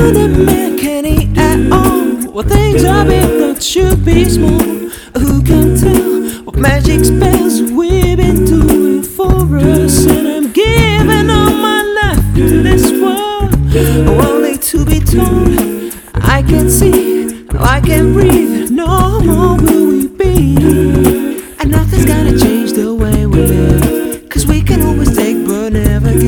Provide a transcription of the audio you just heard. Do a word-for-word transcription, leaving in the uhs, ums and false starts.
wouldn't make any at all. Well, things are big that should be small. Who can tell what magic spells we've been doing for us? And I'm giving all my life to this world.